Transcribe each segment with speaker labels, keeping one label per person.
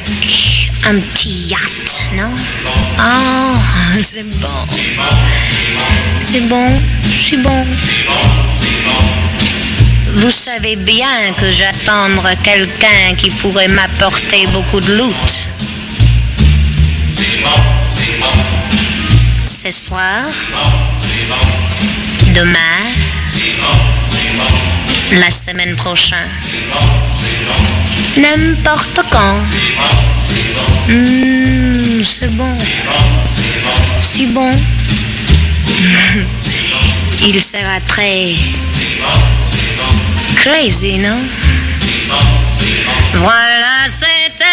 Speaker 1: un petit yacht, non? Oh, c'est bon. C'est bon, c'est bon. Vous savez bien que j'attends quelqu'un qui pourrait m'apporter beaucoup de loot. Ce soir, demain, la semaine prochaine, n'importe quand. C'est bon. Si bon. Il sera très crazy, non? Voilà, c'était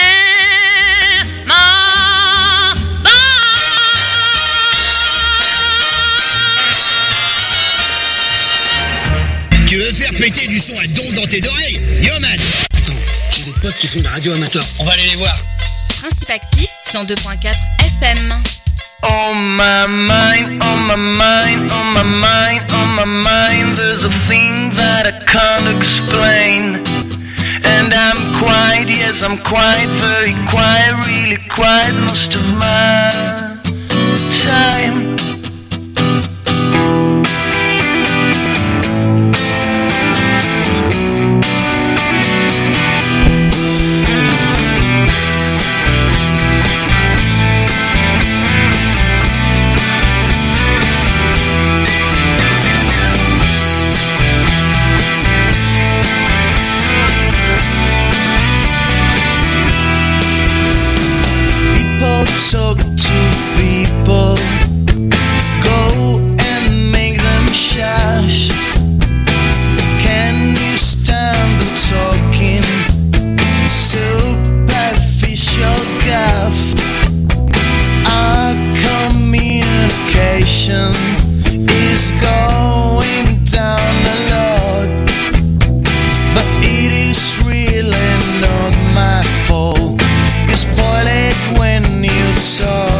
Speaker 1: mon bon.
Speaker 2: Tu veux faire péter du son à donf dans tes oreilles? Yo man!
Speaker 3: Attends, j'ai des potes qui font de la radio amateur. On va aller les voir.
Speaker 4: Principe actif 102.4 FM.
Speaker 5: On my mind, on my mind, on my mind, on my mind, there's a thing that I can't explain. And I'm quiet, yes I'm quiet, very quiet, really quiet most of my time.
Speaker 6: Talk to people, go and make them shush. Can you stand the talking? Superficial guff. Our communication is going down a lot, but it is really not my fault. You spoil it when you talk.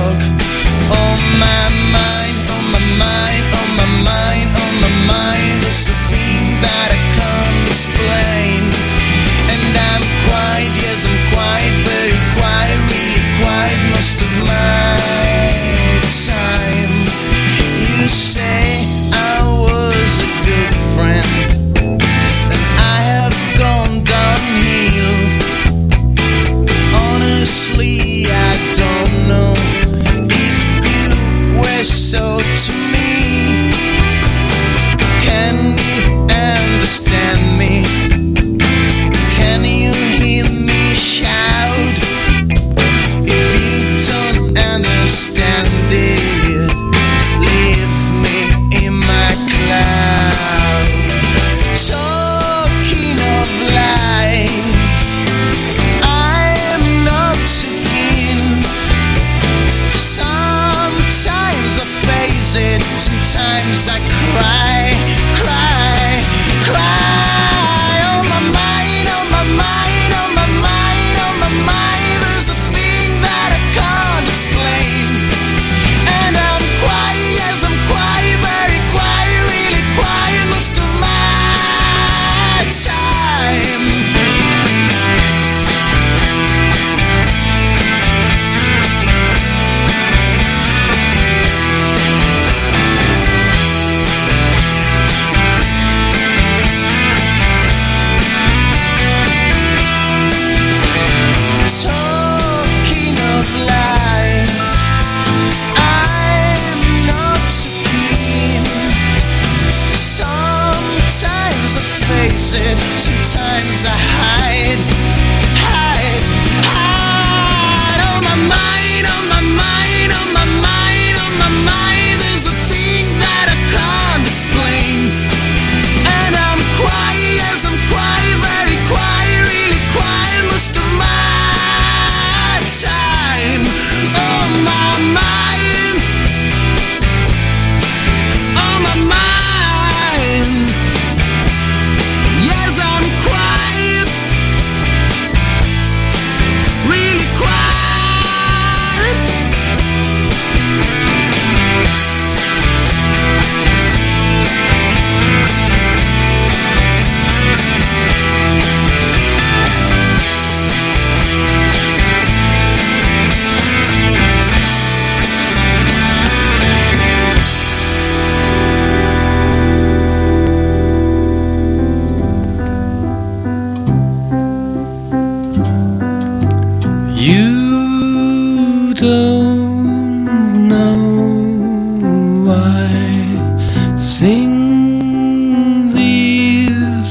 Speaker 6: You don't know I sing these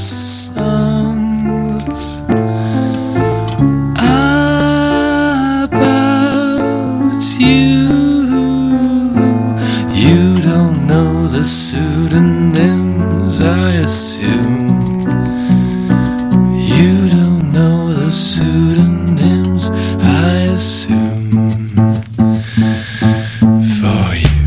Speaker 6: songs about you. You don't know the pseudonyms I assume. You don't know the pseudonyms I assume for you.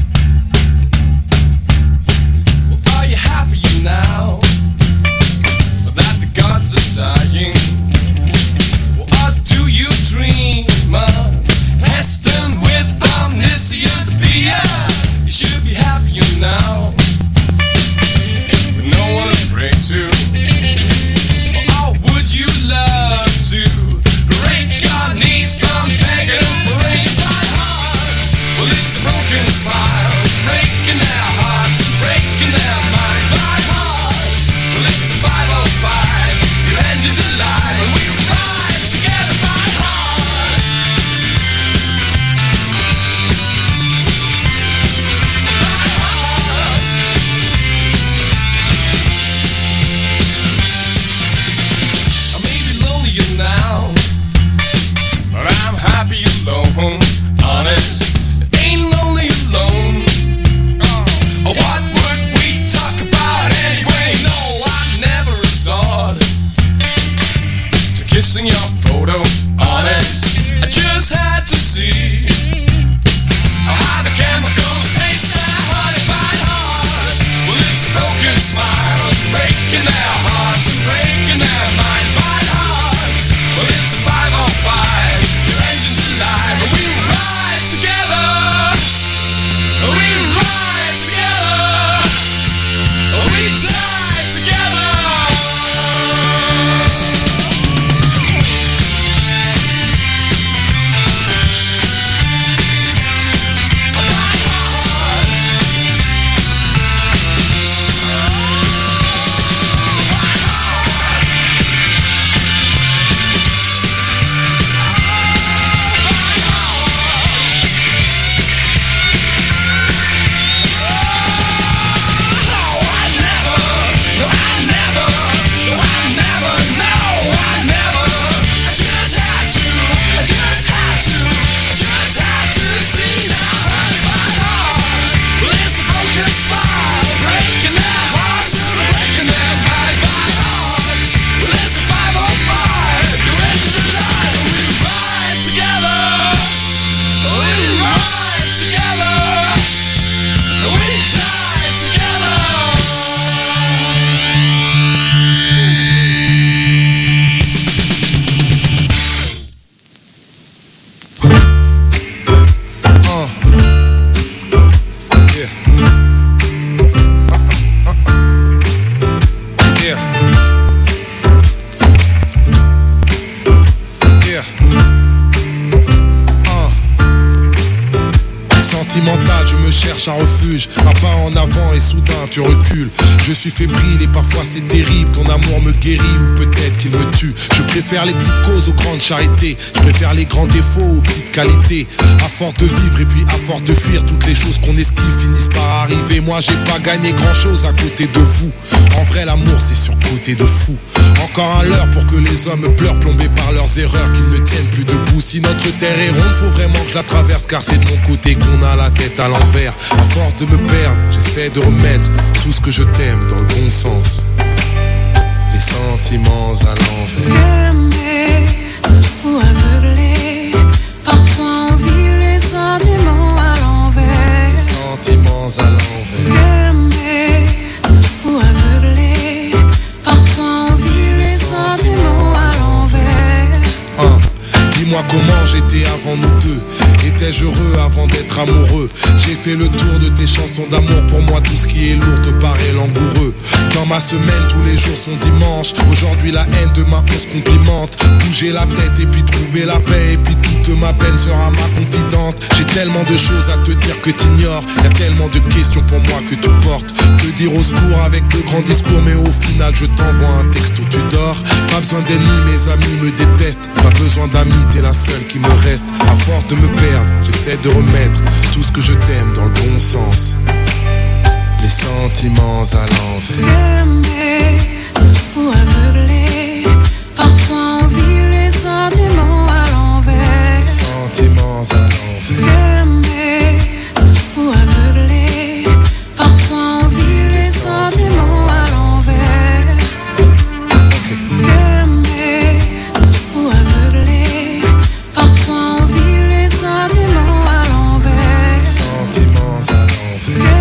Speaker 7: Well, are you happy now that the gods are dying? Well, or do you dream of Heston with omniscient being? You should be happier now with no one to pray to. Or would you love to break your knees from begging for rain by heart? Well, it's a broken smile, breaking their hearts, breaking their mind by heart. Well, it's a 505, your end is alive, and we ride together by heart. By heart. I may be lonelier now, but I'm happy alone. Honest, ain't lonely alone. What would we talk about anyway? No, I never resort to kissing your photo. Honest, I just had to see how the chemicals taste that honey by heart. Well, it's a broken smile, breaking their hearts and breaking their minds by heart. Well, it's a 505, your engine's alive, and we ride together. We rise together. We die together.
Speaker 8: Un refuge, un pas en avant et soudain tu recules. Je suis fébrile et parfois c'est terrible. Ton amour me guérit ou peut-être qu'il me tue. Je préfère les petites causes aux grandes charités. Je préfère les grands défauts aux petites qualités. À force de vivre et puis à force de fuir, toutes les choses qu'on esquive finissent par arriver. Moi j'ai pas gagné grand chose à côté de vous. En vrai l'amour c'est surcoté de fou. Encore un leurre pour que les hommes pleurent, plombés par leurs erreurs, qu'ils ne tiennent plus debout. Si notre terre est ronde, faut vraiment que je la traverse, car c'est de mon côté qu'on a la tête à l'envers. À force de me perdre, j'essaie de remettre tout ce que je t'aime dans le bon sens. Les sentiments à l'envers.
Speaker 9: Aimer ou aveugler, parfois on vit les sentiments à l'envers.
Speaker 8: Les sentiments à l'envers.
Speaker 9: Aimer ou aveugler, parfois on vit les sentiments à l'envers.
Speaker 8: Dis-moi comment j'étais avant nous deux. Étais-je heureux avant d'être amoureux? J'ai fait le tour de tes chansons d'amour. Pour moi tout ce qui est lourd te paraît langoureux. Dans ma semaine tous les jours sont dimanche. Aujourd'hui la haine, demain on se complimente. Bouger la tête et puis trouver la paix. Et puis tout Toute ma peine sera ma confidente. J'ai tellement de choses à te dire que t'ignores. Y'a tellement de questions pour moi que tu portes. Te dire au secours avec de grands discours, mais au final je t'envoie un texte où tu dors. Pas besoin d'ennemis, mes amis me détestent. Pas besoin d'amis, t'es la seule qui me reste. À force de me perdre, j'essaie de remettre tout ce que je t'aime dans le bon sens. Les sentiments à l'envers.
Speaker 9: Aimer ou aveugler, parfois on vit les sentiments à l'envers.
Speaker 8: Les sentiments à l'envers.
Speaker 9: Aimer ou aveugler, parfois on vit les sentiments à l'envers. Aimer ou aveugler, parfois on vit les sentiments à l'envers.
Speaker 8: Les sentiments à l'envers.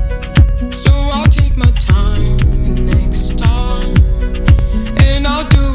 Speaker 9: So I'll take my time next time, and I'll do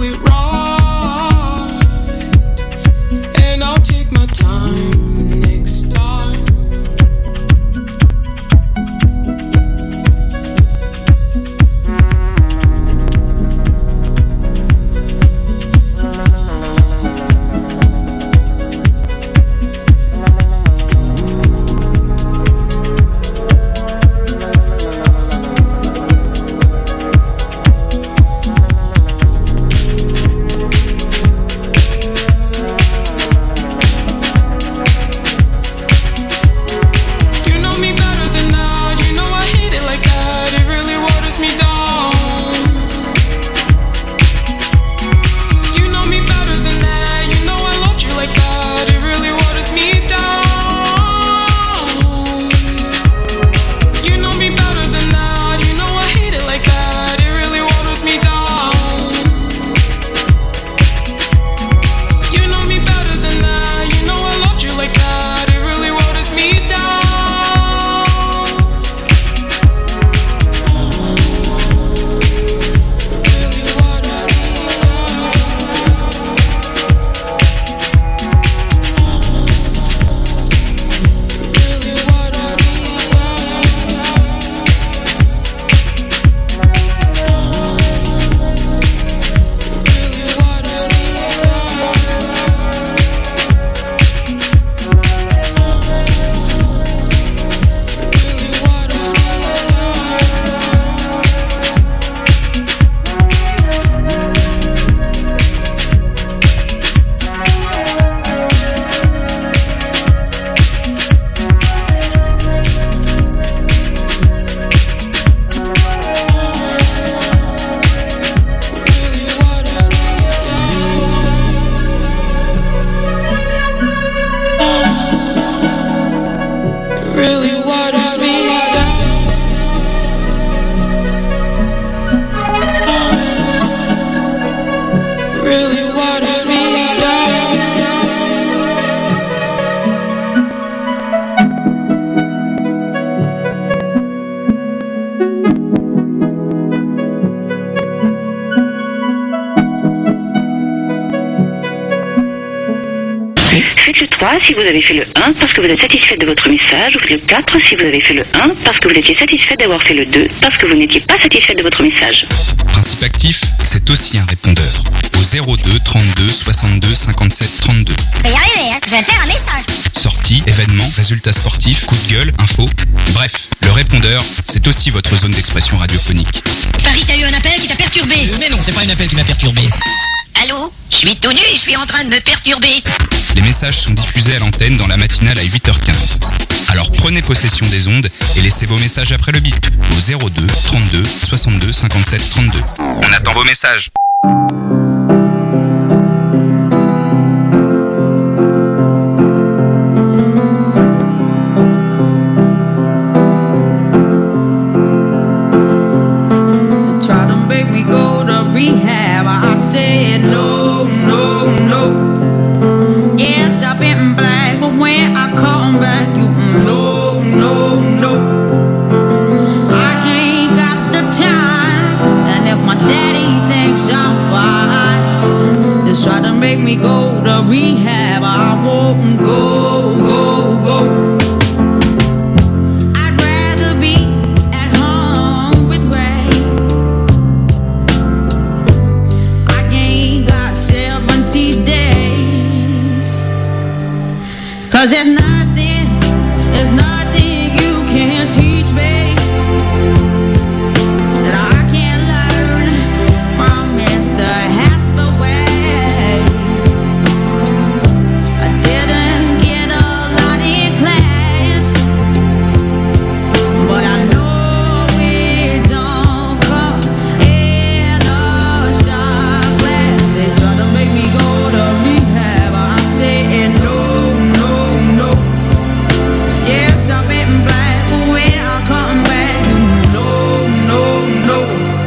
Speaker 10: 3 si vous avez fait le 1 parce que vous êtes satisfait de votre message. Vous faites le 4 si vous avez fait le 1 parce que vous étiez satisfait d'avoir fait le 2 parce que vous n'étiez pas satisfait de votre message.
Speaker 11: Principe actif, c'est aussi un répondeur. Au 02 32 62 57 32.
Speaker 12: Je vais y arriver, hein. Je vais faire un message.
Speaker 11: Sorties, événements, résultats sportifs, coups de gueule, infos. Bref, le répondeur, c'est aussi votre zone d'expression radiophonique.
Speaker 12: Paris, t'as eu un appel qui t'a perturbé.
Speaker 13: Mais non, c'est pas un appel qui m'a perturbé.
Speaker 12: Allô? Je suis tout nu et je suis en train de me perturber.
Speaker 11: Les messages sont diffusés à l'antenne dans la matinale à 8h15. Alors prenez possession des ondes et laissez vos messages après le bip au 02 32 62 57 32. On attend vos messages.
Speaker 9: Try to make me go to rehab. I said no, no, no. Yes, I've been black, but when I come back, you no, no, no. I ain't got the time, and if my daddy thinks I'm fine, just try to make me go to rehab. I won't go, go, go. Cause there's nothing you can teach me that I can't learn from Mr. Hathaway. I didn't get a lot in class, but I know it don't come in a shot glass. They try to make me go to rehab. I said no. Yes, I've been black, but when I come back, you know, no, no.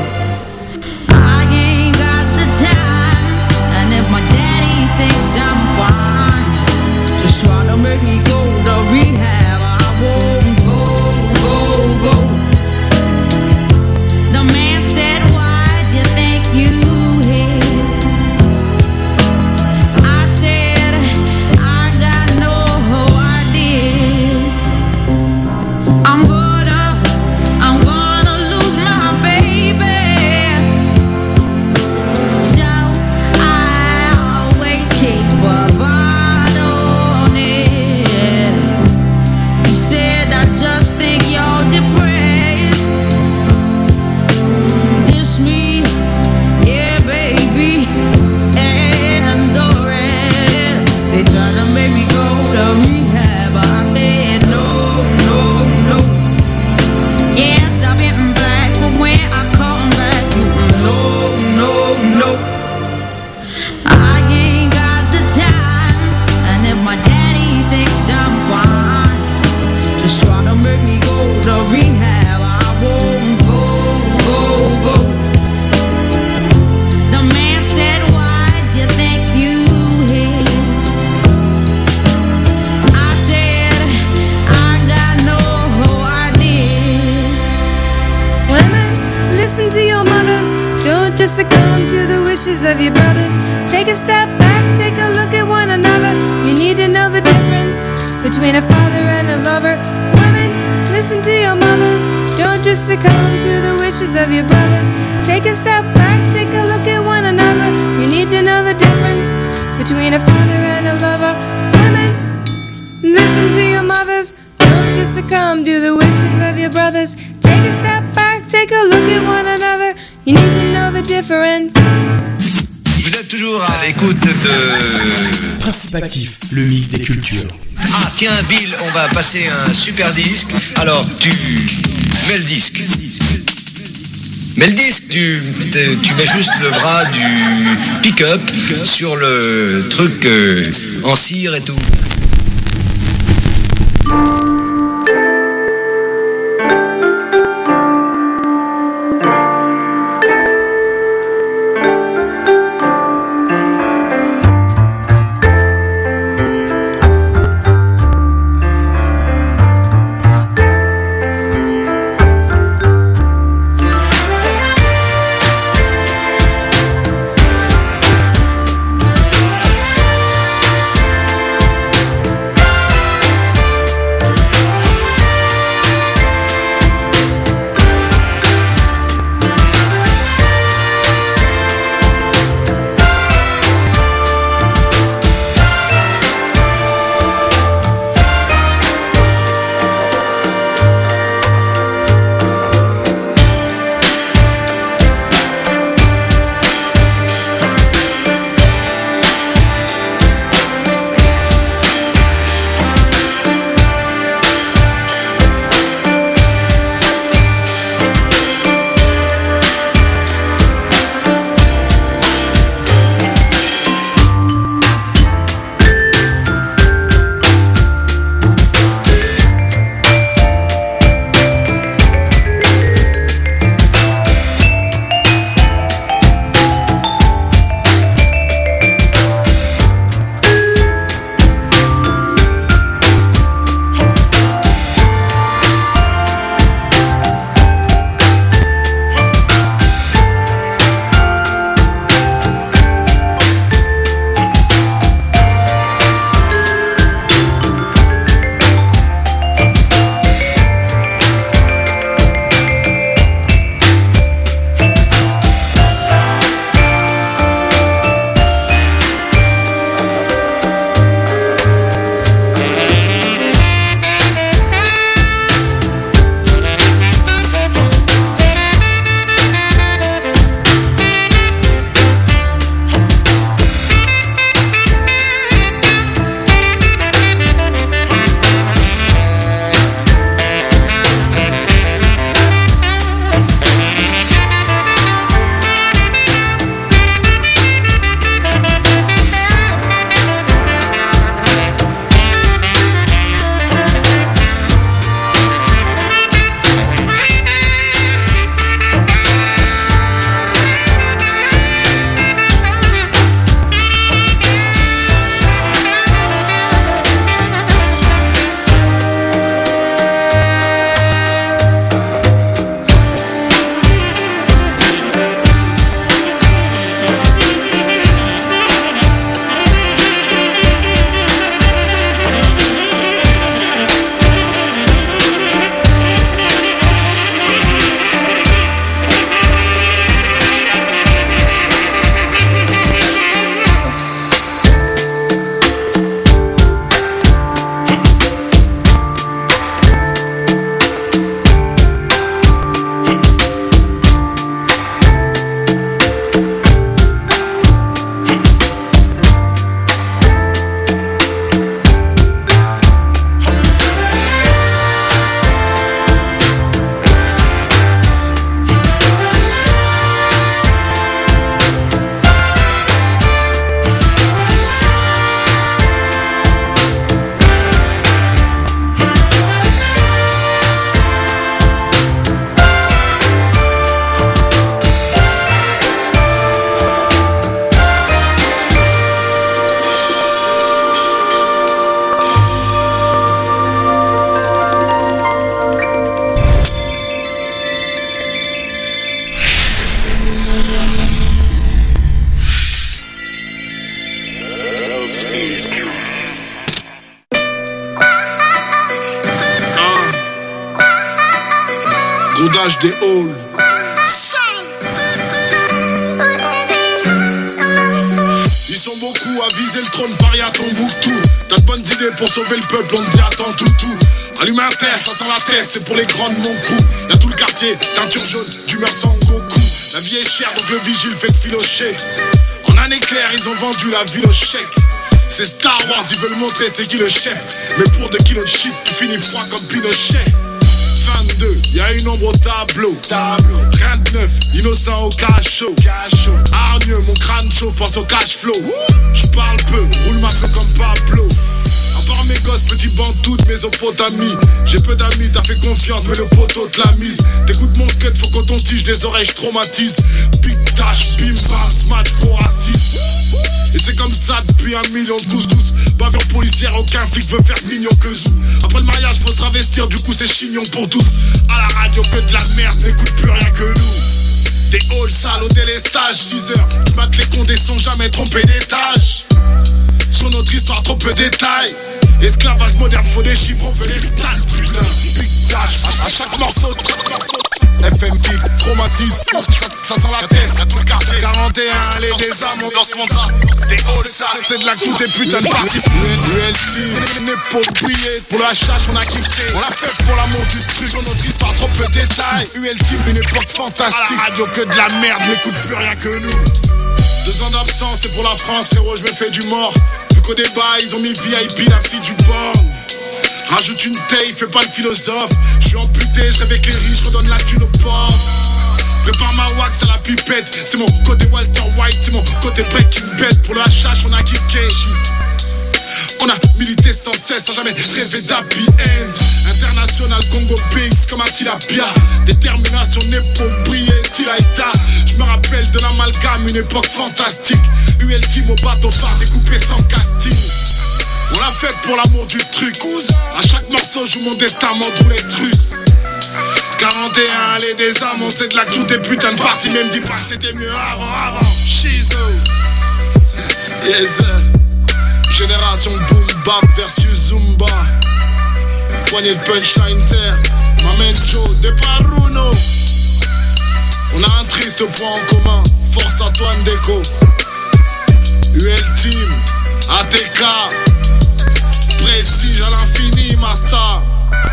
Speaker 9: I ain't got the time, and if my daddy thinks I'm fine, just try to make me go to rehab. I won't go, go, go. The man said, why'd you think you hid? I said, I got no idea. I'm gonna lose my baby. So I always keep a bottle on it. He said, I just think you're depressed. Diss me, yeah, baby, and the rest. They try to make me go to rehab. I said no, no, no. Yes, I've been black, but when I come back, you no, no, no. I ain't got the time, and if my daddy thinks I'm fine, just try to make me go to rehab. I won't go, go, go. The man said, why'd you think you hid? I said, I got no idea.
Speaker 14: Women, listen to your mothers. Don't just succumb to the wishes of your brothers. Take a step back, take a look at one another. You need to know the difference between a father and a lover. Women, listen to your mothers. Don't just succumb to the wishes of your brothers. Take a step back, take a look at one another. You need to know the difference between a father and a lover. Women, listen to your mothers. Don't just succumb to the wishes of your brothers. Take a step back, take a look at one another. You need to know the difference.
Speaker 15: Vous êtes toujours à l'écoute de
Speaker 6: Principe actif, le mix des cultures.
Speaker 15: Ah tiens Bill, on va passer un super disque. Alors tu mets le disque. Mais le disque, tu mets juste le bras du pick-up sur le truc en cire et tout.
Speaker 8: village des halls. Ils sont beaucoup à viser le trône, Paris à Tombouctou. T'as de bonnes idées pour sauver le peuple, on te dit attends tout. Allume un test, ça sent la tête, c'est pour les grandes mon crew. Y'a tout le quartier, teinture jaune, d'humeur sans Goku. La vie est chère donc le vigile fait filocher. En un éclair ils ont vendu la ville au chèque. C'est Star Wars, ils veulent montrer c'est qui le chef. Mais pour 2 kilos de shit, tu finis froid comme Pinochet. 22, y'a une ombre au tableau. Rien de neuf, innocent au cachot. Hargneux, mon crâne chaud, pense au cash flow. J'parle peu, roule ma queue comme Pablo. À part mes gosses, petit bantou de Mésopotamie. J'ai peu d'amis, t'as fait confiance, mais le poteau te l'a mise. T'écoutes mon skate, faut qu'on t'en tige des oreilles, j'traumatise. Big dash, bim bam, smash, gros raciste. Et c'est comme ça depuis 1 million de couscous. Bavure policière, aucun flic veut faire mignon que zou. Après le mariage, faut se travestir, du coup c'est chignon pour tous. À la radio, que de la merde, n'écoute plus rien que nous. Des halls, salles, hôtels et stages, 6 heures. Tu mates les condés sans jamais tromper d'étage. Sur notre histoire, trop peu de détails. Esclavage moderne, faut des chiffres, on veut des tailles. Putain, big dash, à chaque morceau. FMV, traumatise, ça sent la tête, y'a tout le quartier 41, allez des âmes, on danse mon ça. Des halls sales, c'est de la tout des putains de parties. UL Team, n'est pas oublié. Pour le HH, on a kiffé. On l'a fait pour l'amour du truc. Sur notre histoire, trop peu de détails. UL Team, une époque fantastique. À la radio, que de la merde, n'écoute plus rien que nous. 2 ans d'absence, c'est pour la France, frérot, je me fais du mort. Vu qu'au débat, ils ont mis VIP, la fille du borne. Rajoute une taille, fais pas le philosophe. Je suis amputé, je rêve avec les riches, je redonne la thune aux pauvres. Prépare ma wax à la pipette. C'est mon côté Walter White, c'est mon côté Breaking Bad. Pour le HH, on a kické. On a milité sans cesse, sans jamais rêver d'happy end. International Congo Binks comme Attila Bia. Détermination n'est pas briller, Tilaïda. Je me rappelle de l'amalgame, une époque fantastique. UL Team au bateau phare, découpé sans casting. On l'a fait pour l'amour du truc. À chaque morceau, joue mon destin, m'en les trucs. 41, allez des âmes, on sait de la clou des putains de parties. Même dis pas que c'était mieux avant. Shizo. Yes. Génération boom bap versus Zumba. Poignée de punchline terre. M'amène Joe de Paruno. On a un triste point en commun. Force Antoine Déco. UL Team. ATK. Prestige à l'infini, ma star.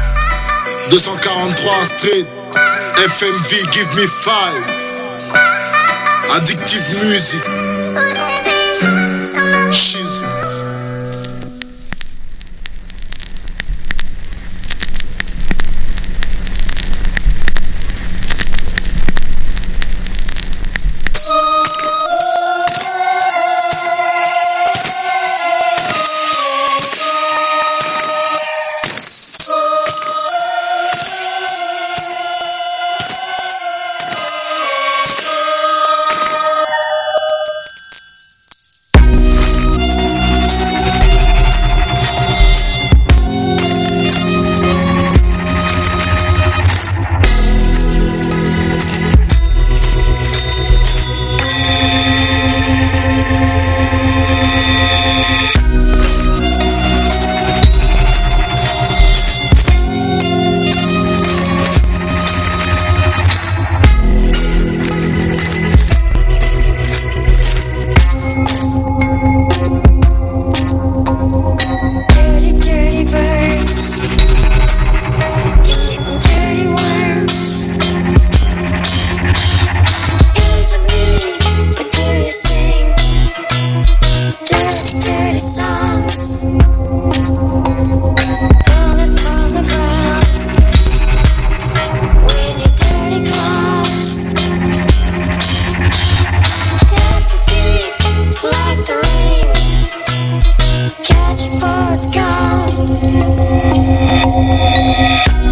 Speaker 8: 243 Street. FMV, give me 5. Addictive music. She's